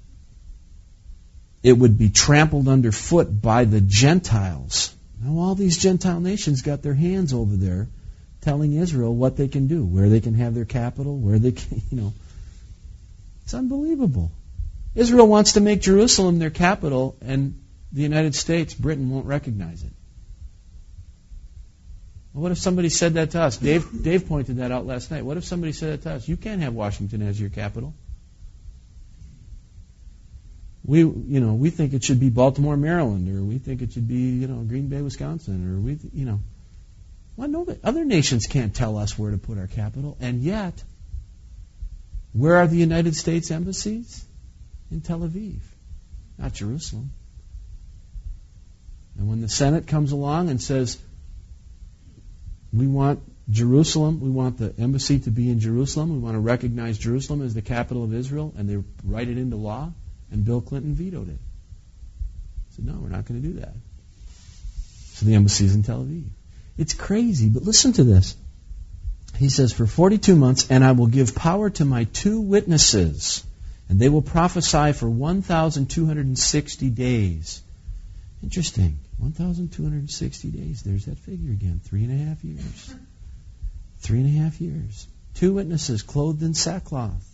it would be trampled underfoot by the Gentiles. Now all these Gentile nations got their hands over there telling Israel what they can do, where they can have their capital, where they can, you know. It's unbelievable. Israel wants to make Jerusalem their capital, and the United States, Britain, won't recognize it. Well, what if somebody said that to us? Dave, Dave pointed that out last night. What if somebody said that to us? You can't have Washington as your capital. We, you know, we think it should be Baltimore, Maryland, or we think it should be, you know, Green Bay, Wisconsin, or we, you know. Well, no, other nations can't tell us where to put our capital, and yet, where are the United States embassies? In Tel Aviv, not Jerusalem. And when the Senate comes along and says, we want Jerusalem, we want the embassy to be in Jerusalem, we want to recognize Jerusalem as the capital of Israel, and they write it into law, and Bill Clinton vetoed it. He said, no, we're not going to do that. So the embassy is in Tel Aviv. It's crazy, but listen to this. He says, for forty-two months, and I will give power to my two witnesses, and they will prophesy for one thousand two hundred sixty days. Interesting. one thousand two hundred sixty days. There's that figure again. Three and a half years. Three and a half years. Two witnesses clothed in sackcloth.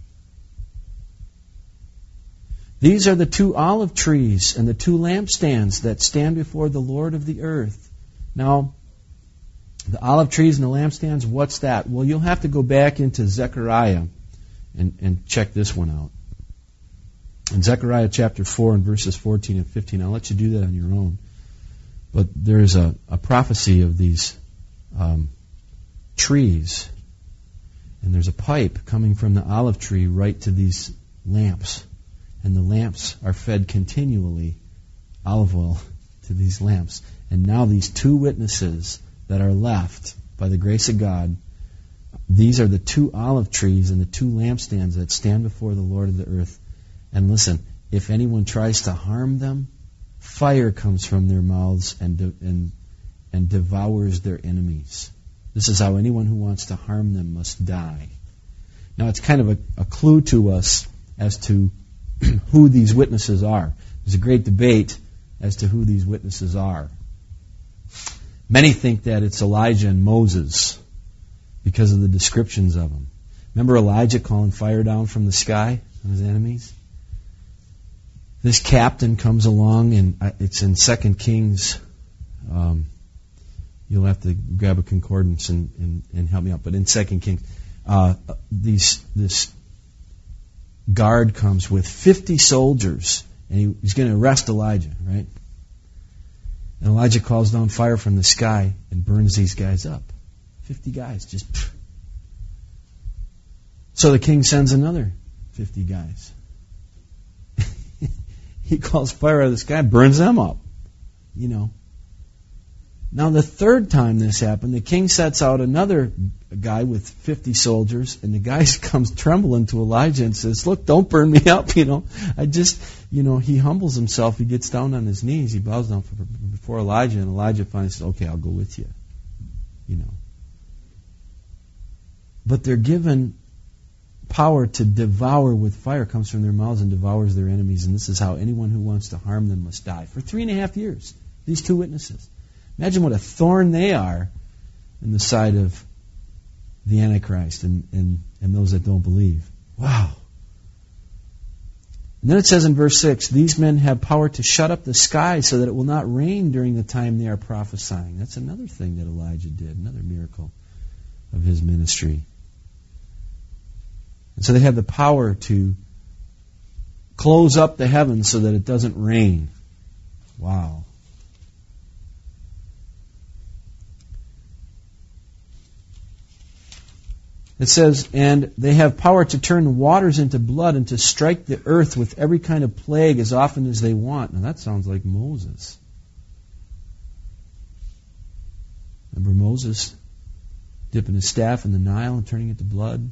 These are the two olive trees and the two lampstands that stand before the Lord of the earth. Now, the olive trees and the lampstands, what's that? Well, you'll have to go back into Zechariah and, and check this one out. In Zechariah chapter four and verses fourteen and fifteen, I'll let you do that on your own. But there's a, a prophecy of these um, trees. And there's a pipe coming from the olive tree right to these lamps. And the lamps are fed continually olive oil to these lamps. And now these two witnesses that are left by the grace of God, these are the two olive trees and the two lampstands that stand before the Lord of the earth. And listen, if anyone tries to harm them, fire comes from their mouths and de- and and devours their enemies. This is how anyone who wants to harm them must die. Now it's kind of a, a clue to us as to who these witnesses are. There's a great debate as to who these witnesses are. Many think that it's Elijah and Moses because of the descriptions of them. Remember Elijah calling fire down from the sky on his enemies? This captain comes along, and it's in Second Kings. Um, you'll have to grab a concordance and, and, and help me out. But in Second Kings, uh, these this guard comes with fifty soldiers, and he, he's going to arrest Elijah, right? And Elijah calls down fire from the sky and burns these guys up. Fifty guys, just... Pff. So the king sends another fifty guys. He calls fire out of the sky, burns them up. You know. Now the third time this happened, the king sets out another guy with fifty soldiers, and the guy comes trembling to Elijah and says, look, don't burn me up, you know. I just, you know, he humbles himself, he gets down on his knees, he bows down before Elijah, and Elijah finally says, okay, I'll go with you. You know. But they're given power to devour with fire comes from their mouths and devours their enemies, and this is how anyone who wants to harm them must die. For three and a half years, these two witnesses. Imagine what a thorn they are in the side of the Antichrist and, and, and those that don't believe. Wow. And then it says in verse six, these men have power to shut up the sky so that it will not rain during the time they are prophesying. That's another thing that Elijah did, another miracle of his ministry. And so they have the power to close up the heavens so that it doesn't rain. Wow. It says, and they have power to turn the waters into blood and to strike the earth with every kind of plague as often as they want. Now that sounds like Moses. Remember Moses dipping his staff in the Nile and turning it to blood?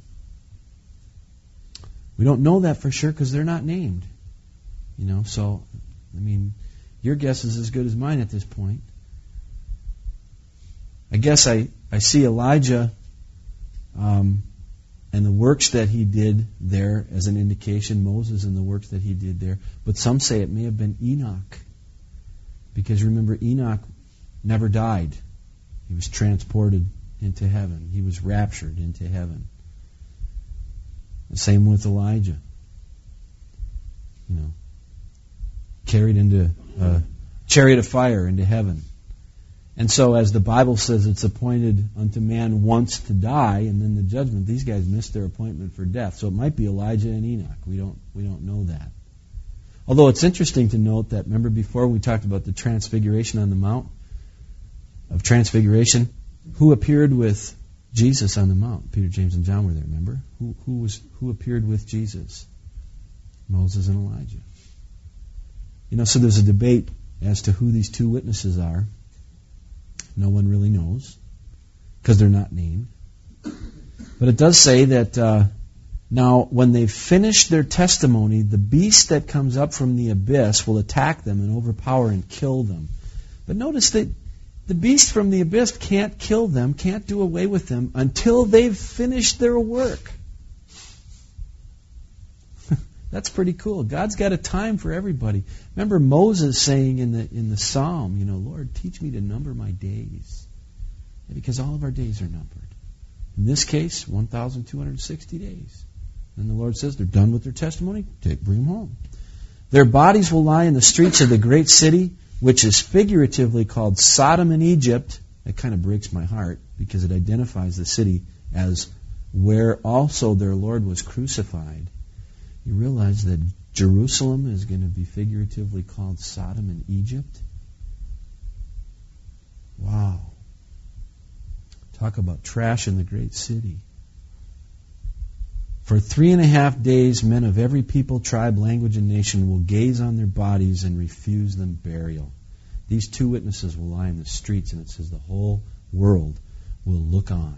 We don't know that for sure because they're not named. You know, so, I mean, your guess is as good as mine at this point. I guess I, I see Elijah um, and the works that he did there as an indication, Moses and the works that he did there. But some say it may have been Enoch. Because remember, Enoch never died. He was transported into heaven. He was raptured into heaven. The same with Elijah. You know, carried into a chariot of fire into heaven. And so, as the Bible says, it's appointed unto man once to die, and then the judgment. These guys missed their appointment for death. So it might be Elijah and Enoch. We don't we don't know that. Although it's interesting to note that, remember before we talked about the transfiguration on the Mount of Transfiguration, who appeared with Jesus on the Mount? Peter, James, and John were there, remember? Who, who was who appeared with Jesus? Moses and Elijah. You know, so there's a debate as to who these two witnesses are. No one really knows, because they're not named. But it does say that uh, now when they've finished their testimony, the beast that comes up from the abyss will attack them and overpower and kill them. But notice that the beast from the abyss can't kill them, can't do away with them, until they've finished their work. That's pretty cool. God's got a time for everybody. Remember Moses saying in the in the Psalm, you know, Lord, teach me to number my days. Yeah, because all of our days are numbered. In this case, one thousand two hundred sixty days. And the Lord says they're done with their testimony, take, bring them home. Their bodies will lie in the streets of the great city, which is figuratively called Sodom and Egypt. That kind of breaks my heart because it identifies the city as where also their Lord was crucified. You realize that Jerusalem is going to be figuratively called Sodom and Egypt? Wow. Talk about trash in the great city. For three and a half days, men of every people, tribe, language, and nation will gaze on their bodies and refuse them burial. These two witnesses will lie in the streets, and it says the whole world will look on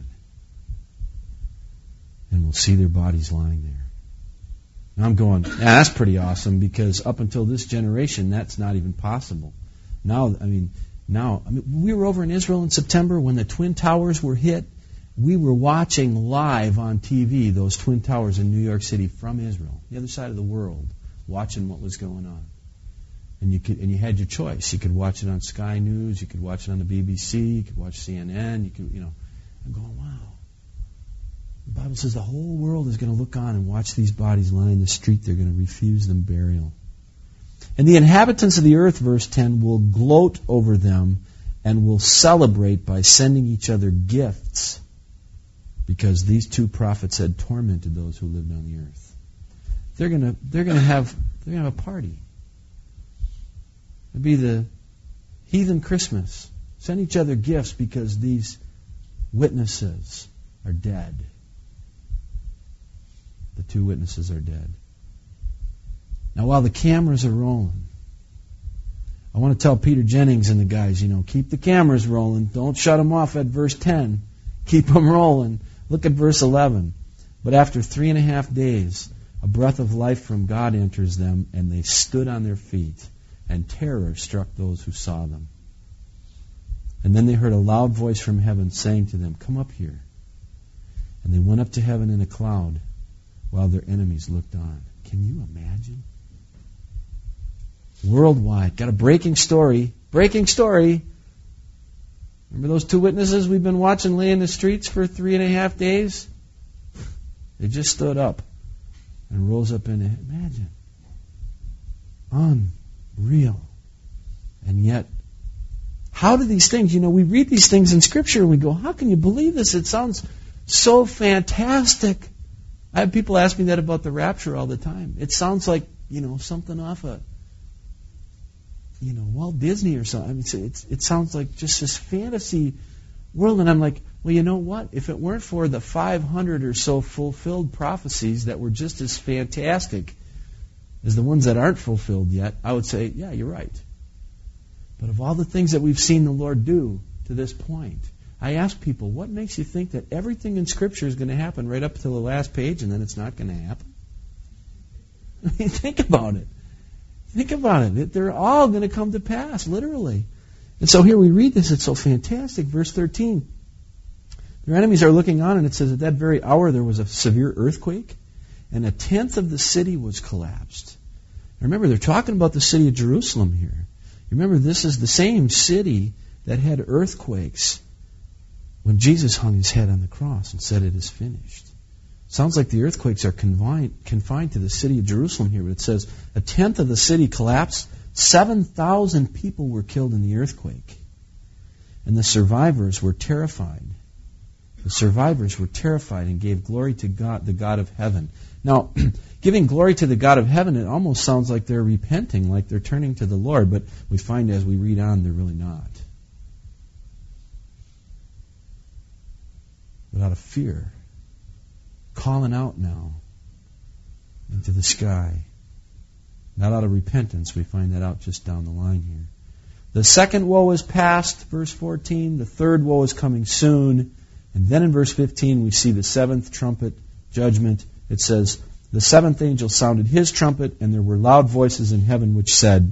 and will see their bodies lying there. Now I'm going, yeah, that's pretty awesome, because up until this generation, that's not even possible. Now, I mean, now, I mean, we were over in Israel in September when the Twin Towers were hit. We were watching live on T V those Twin Towers in New York City from Israel, the other side of the world, watching what was going on. And you could, and you had your choice. You could watch it on Sky News, you could watch it on the B B C, you could watch C N N. You could, you know, I'm going, wow. The Bible says the whole world is going to look on and watch these bodies lie in the street. They're going to refuse them burial. And the inhabitants of the earth, verse ten, will gloat over them and will celebrate by sending each other gifts, because these two prophets had tormented those who lived on the earth. They're going to they're going to have they're going to have a party. It'll be the heathen Christmas. Send each other gifts because these witnesses are dead. The two witnesses are dead. Now, while the cameras are rolling, I want to tell Peter Jennings and the guys, you know, keep the cameras rolling. Don't shut them off at verse ten. Keep them rolling. Look at verse eleven. But after three and a half days, a breath of life from God enters them, and they stood on their feet, and terror struck those who saw them. And then they heard a loud voice from heaven saying to them, come up here. And they went up to heaven in a cloud, while their enemies looked on. Can you imagine? Worldwide. Got a breaking story. Breaking story. Remember those two witnesses we've been watching lay in the streets for three and a half days? They just stood up and rose up in it. Imagine. Unreal. And yet, how do these things, you know, we read these things in Scripture and we go, how can you believe this? It sounds so fantastic. I have people ask me that about the rapture all the time. It sounds like, you know, something off a, you know, Walt Disney or something. I mean, it's, it's, it sounds like just this fantasy world. And I'm like, well, you know what? If it weren't for the five hundred or so fulfilled prophecies that were just as fantastic as the ones that aren't fulfilled yet, I would say, yeah, you're right. But of all the things that we've seen the Lord do to this point, I ask people, what makes you think that everything in Scripture is going to happen right up to the last page and then it's not going to happen? I mean, think about it. Think about it. They're all going to come to pass, literally. And so here we read this. It's so fantastic. Verse thirteen. Their enemies are looking on, and it says, at that very hour there was a severe earthquake, and a tenth of the city was collapsed. Now remember, they're talking about the city of Jerusalem here. Remember, this is the same city that had earthquakes when Jesus hung his head on the cross and said, it is finished. Sounds like the earthquakes are confined, confined to the city of Jerusalem here, but it says a tenth of the city collapsed. seven thousand people were killed in the earthquake. And the survivors were terrified. The survivors were terrified and gave glory to God, the God of heaven. Now, giving glory to the God of heaven, it almost sounds like they're repenting, like they're turning to the Lord, but we find as we read on, they're really not. But out of fear, calling out now into the sky. Not out of repentance, we find that out just down the line here. The second woe is past, verse fourteen. The third woe is coming soon. And then in verse fifteen, we see the seventh trumpet judgment. It says, the seventh angel sounded his trumpet, and there were loud voices in heaven which said,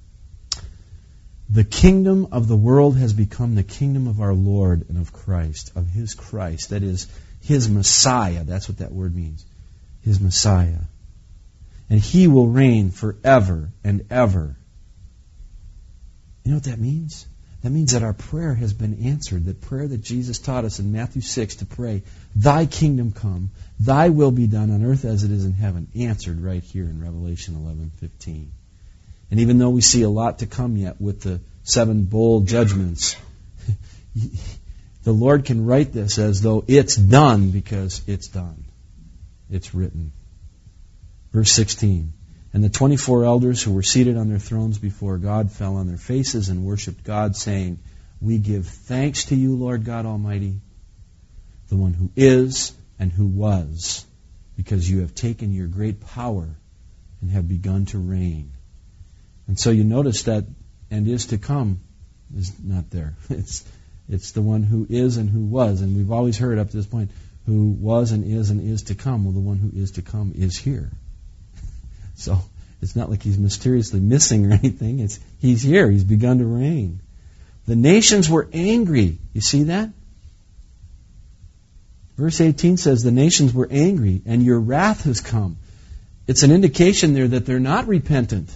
the kingdom of the world has become the kingdom of our Lord and of Christ, of his Christ. That is, his Messiah. That's what that word means. His Messiah. And he will reign forever and ever. You know what that means? That means that our prayer has been answered. That prayer that Jesus taught us in Matthew six to pray, thy kingdom come, thy will be done on earth as it is in heaven. Answered right here in Revelation eleven fifteen. And even though we see a lot to come yet with the seven bowl judgments, the Lord can write this as though it's done because it's done. It's written. Verse sixteen. And the twenty-four elders who were seated on their thrones before God fell on their faces and worshipped God, saying, we give thanks to you, Lord God Almighty, the one who is and who was, because you have taken your great power and have begun to reign. And so you notice that and is to come is not there. It's it's the one who is and who was. And we've always heard up to this point, who was and is and is to come. Well, the one who is to come is here. So it's not like he's mysteriously missing or anything. It's he's here. He's begun to reign. The nations were angry. You see that? Verse eighteen says, the nations were angry, and your wrath has come. It's an indication there that they're not repentant.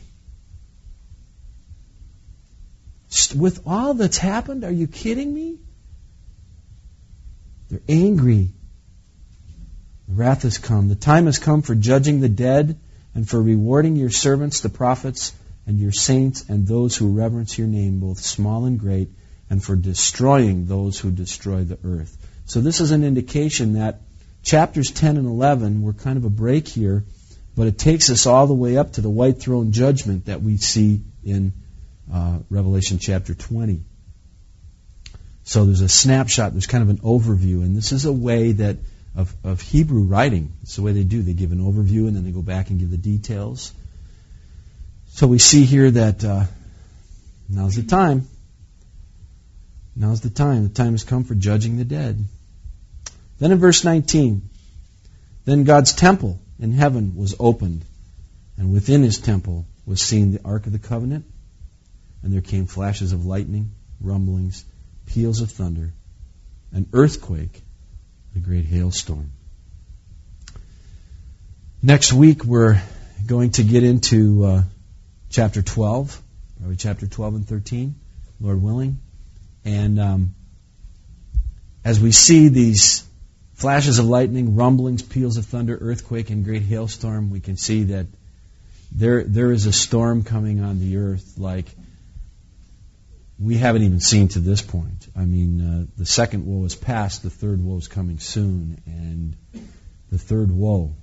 With all that's happened, are you kidding me? They're angry. The wrath has come. The time has come for judging the dead and for rewarding your servants, the prophets, and your saints, and those who reverence your name, both small and great, and for destroying those who destroy the earth. So this is an indication that chapters ten and eleven were kind of a break here, but it takes us all the way up to the white throne judgment that we see in uh, Revelation chapter twenty. So there's a snapshot, there's kind of an overview, and this is a way that Of, of Hebrew writing. It's the way they do. They give an overview and then they go back and give the details. So we see here that uh, now's the time. Now's the time. The time has come for judging the dead. Then in verse nineteen, then God's temple in heaven was opened, and within his temple was seen the Ark of the Covenant, and there came flashes of lightning, rumblings, peals of thunder, an earthquake, a great hailstorm. Next week we're going to get into uh, chapter twelve, probably chapter twelve and thirteen, Lord willing. And um, as we see these flashes of lightning, rumblings, peals of thunder, earthquake, and great hailstorm, we can see that there there is a storm coming on the earth like we haven't even seen to this point. I mean, uh, the second woe is past, the third woe is coming soon, and the third woe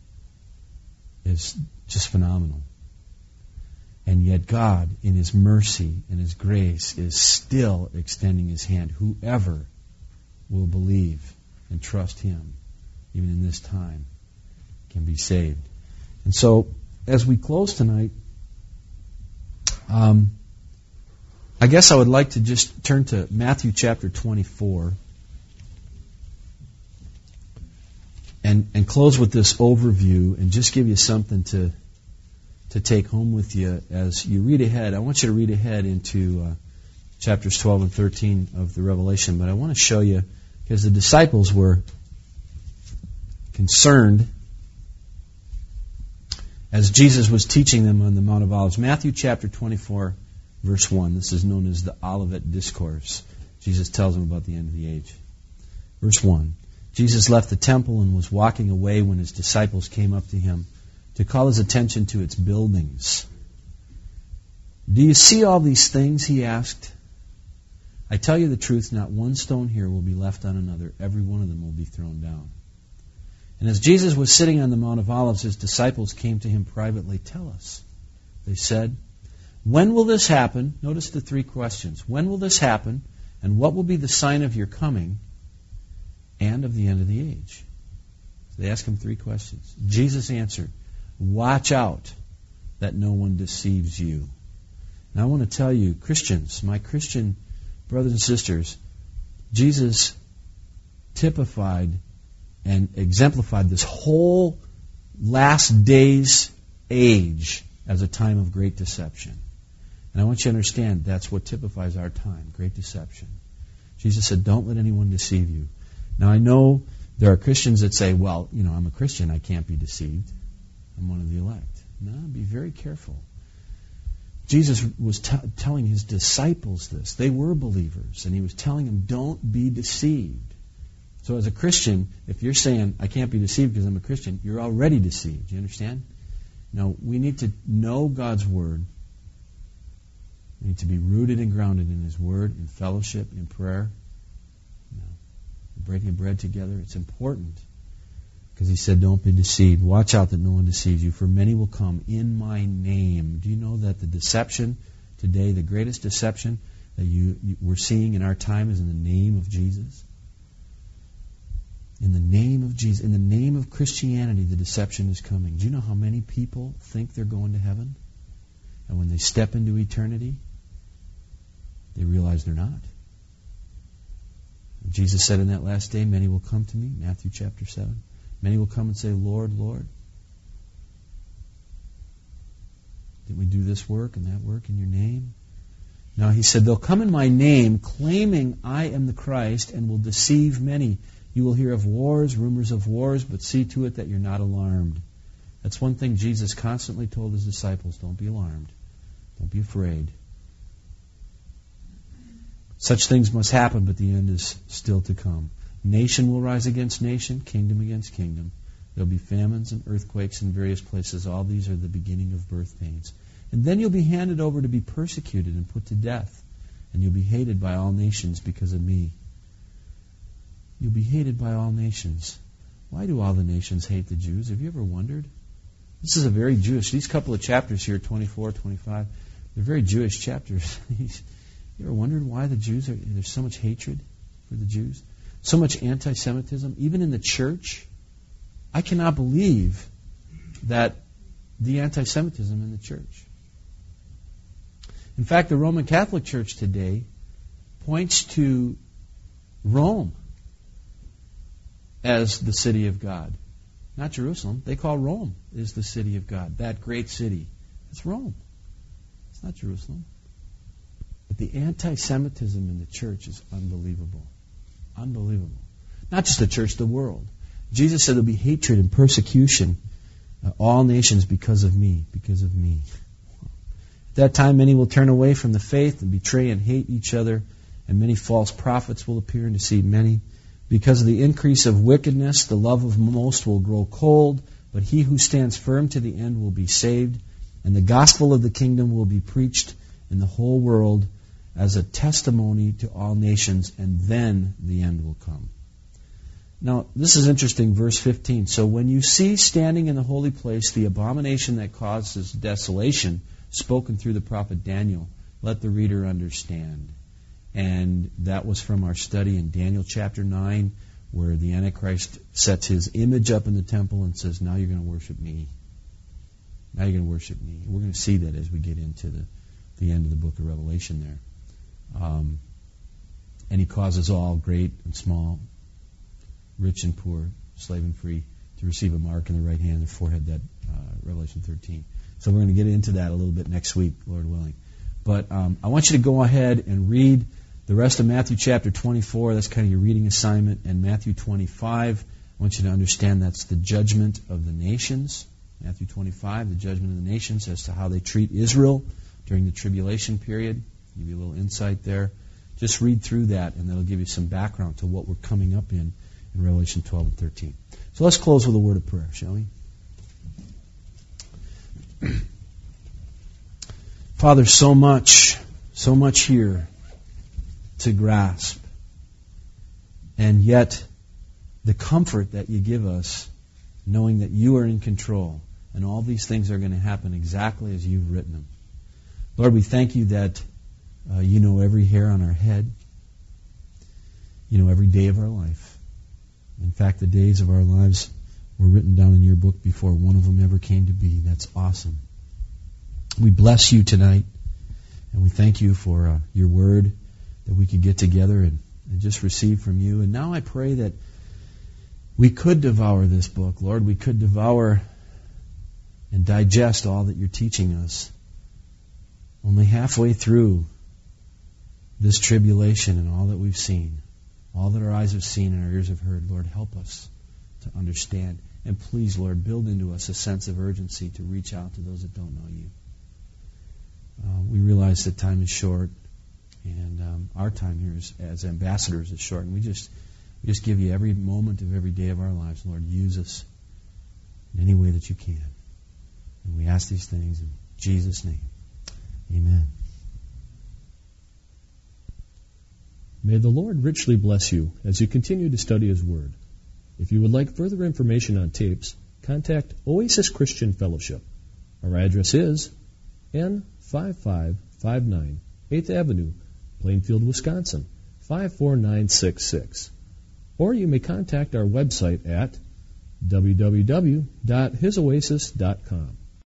is just phenomenal. And yet God, in His mercy and His grace, is still extending His hand. Whoever will believe and trust Him, even in this time, can be saved. And so, as we close tonight, um, I guess I would like to just turn to Matthew chapter twenty-four and, and close with this overview and just give you something to to take home with you as you read ahead. I want you to read ahead into uh, chapters twelve and thirteen of the Revelation, but I want to show you, because the disciples were concerned as Jesus was teaching them on the Mount of Olives. Matthew chapter twenty-four, verse one. This is known as the Olivet Discourse. Jesus tells them about the end of the age. Verse one. Jesus left the temple and was walking away when His disciples came up to Him to call His attention to its buildings. "Do you see all these things?" He asked. "I tell you the truth, not one stone here will be left on another. Every one of them will be thrown down." And as Jesus was sitting on the Mount of Olives, His disciples came to Him privately. "Tell us," they said, "when will this happen?" Notice the three questions. When will this happen? And what will be the sign of your coming and of the end of the age? So they asked Him three questions. Jesus answered, "Watch out that no one deceives you." Now I want to tell you, Christians, my Christian brothers and sisters, Jesus typified and exemplified this whole last days age as a time of great deception. And I want you to understand that's what typifies our time, great deception. Jesus said, don't let anyone deceive you. Now I know there are Christians that say, well, you know, I'm a Christian, I can't be deceived. I'm one of the elect. No, be very careful. Jesus was t- telling His disciples this. They were believers, and He was telling them, don't be deceived. So as a Christian, if you're saying, I can't be deceived because I'm a Christian, you're already deceived. Do you understand? No, we need to know God's Word. We need to be rooted and grounded in His Word, in fellowship, in prayer, you know, breaking bread together. It's important. Because He said, don't be deceived. Watch out that no one deceives you, for many will come in my name. Do you know that the deception today, the greatest deception that you, you we're seeing in our time is in the name of Jesus? In the name of Jesus, in the name of Christianity, the deception is coming. Do you know how many people think they're going to heaven? And when they step into eternity, they realize they're not. Jesus said in that last day, many will come to me, Matthew chapter seven. Many will come and say, Lord, Lord, did we do this work and that work in your name? Now He said, they'll come in my name, claiming I am the Christ, and will deceive many. You will hear of wars, rumors of wars, but see to it that you're not alarmed. That's one thing Jesus constantly told His disciples, don't be alarmed. Don't be afraid. Such things must happen, but the end is still to come. Nation will rise against nation, kingdom against kingdom. There'll be famines and earthquakes in various places. All these are the beginning of birth pains. And then you'll be handed over to be persecuted and put to death. And you'll be hated by all nations because of me. You'll be hated by all nations. Why do all the nations hate the Jews? Have you ever wondered? This is a very Jewish, these couple of chapters here, twenty-four, twenty-five, they're very Jewish chapters. You ever wondered why the Jews are, there's so much hatred for the Jews? So much anti-Semitism, even in the church. I cannot believe that the anti-Semitism in the church. In fact, the Roman Catholic Church today points to Rome as the city of God. Not Jerusalem. They call Rome is the city of God, that great city. It's Rome. It's not Jerusalem. But the anti-Semitism in the church is unbelievable. Unbelievable. Not just the church, the world. Jesus said there'll be hatred and persecution Uh, all nations because of me, because of me. At that time many will turn away from the faith and betray and hate each other, and many false prophets will appear and deceive many. Because of the increase of wickedness, the love of most will grow cold, but he who stands firm to the end will be saved. And the gospel of the kingdom will be preached in the whole world as a testimony to all nations, and then the end will come. Now, this is interesting, verse fifteen. So when you see standing in the holy place the abomination that causes desolation, spoken through the prophet Daniel, let the reader understand. And that was from our study in Daniel chapter nine, where the Antichrist sets his image up in the temple and says, now you're going to worship me. Now you're going to worship me. We're going to see that as we get into the, the end of the book of Revelation there. Um, and he causes all, great and small, rich and poor, slave and free, to receive a mark in the right hand, their forehead, that uh, Revelation thirteen. So we're going to get into that a little bit next week, Lord willing. But um, I want you to go ahead and read the rest of Matthew chapter twenty-four. That's kind of your reading assignment. And Matthew twenty-five, I want you to understand that's the judgment of the nations. Matthew twenty-five, the judgment of the nations as to how they treat Israel during the tribulation period. Give you a little insight there. Just read through that, and that'll give you some background to what we're coming up in in Revelation twelve and thirteen. So let's close with a word of prayer, shall we? Father, so much, so much here to grasp. And yet, the comfort that you give us, knowing that you are in control, and all these things are going to happen exactly as you've written them. Lord, we thank you that uh, you know every hair on our head. You know every day of our life. In fact, the days of our lives were written down in your book before one of them ever came to be. That's awesome. We bless you tonight, and we thank you for uh, your word, that we could get together and, and just receive from you. And now I pray that we could devour this book, Lord. We could devour and digest all that you're teaching us. Only halfway through this tribulation and all that we've seen, all that our eyes have seen and our ears have heard, Lord, help us to understand. And please, Lord, build into us a sense of urgency to reach out to those that don't know you. Uh, we realize that time is short, and um, our time here is, as ambassadors is short, and we just we just give you every moment of every day of our lives. Lord, use us in any way that you can. And we ask these things in Jesus' name. Amen. May the Lord richly bless you as you continue to study His Word. If you would like further information on tapes, contact Oasis Christian Fellowship. Our address is N five five five nine, eighth Avenue, Plainfield, Wisconsin, five four nine six six. Or you may contact our website at w w w dot his oasis dot com.